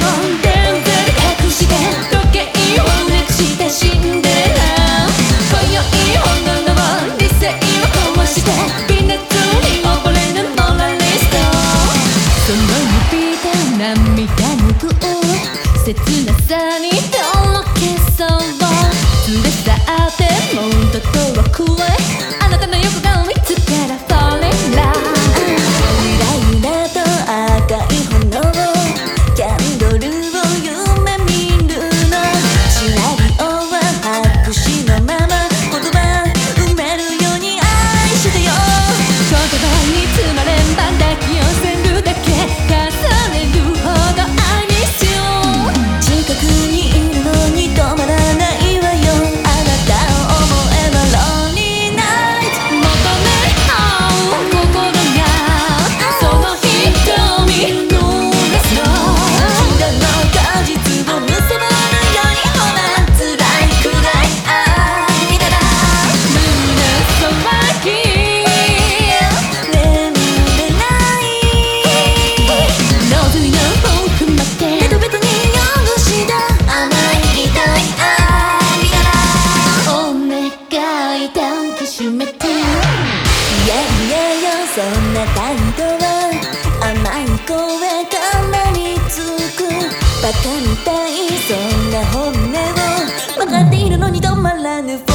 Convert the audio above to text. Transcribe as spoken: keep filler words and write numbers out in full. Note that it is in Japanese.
全然隠して時計をなくしてシンデレラ今宵本物の理性を壊して微熱に溺れるモラリストその指で涙拭う切なさにとろけそう連れ去ってもうととはくらいあなたの横顔見つけら Fall in love ゆらゆらと赤い炎キャンドルを夢見るのシナリオは白紙のまま言葉埋めるように愛してよ言葉に詰まれんば抱き寄せるだけ重ねるほど愛にしよう近くにいるのに止まらないわよあなたを思えば Lonely Night 求め合う心がその瞳濡らすの禁断の果実を見せ場るようにほら辛いくらい愛だな胸騒ぎ眠れないロズのフォークまでベトベトに汚した甘い痛い愛だなお願い抱きしめていやいやよそんな態度は甘い声からにつくバカみたいそんな本音を分かっているのに止まらぬ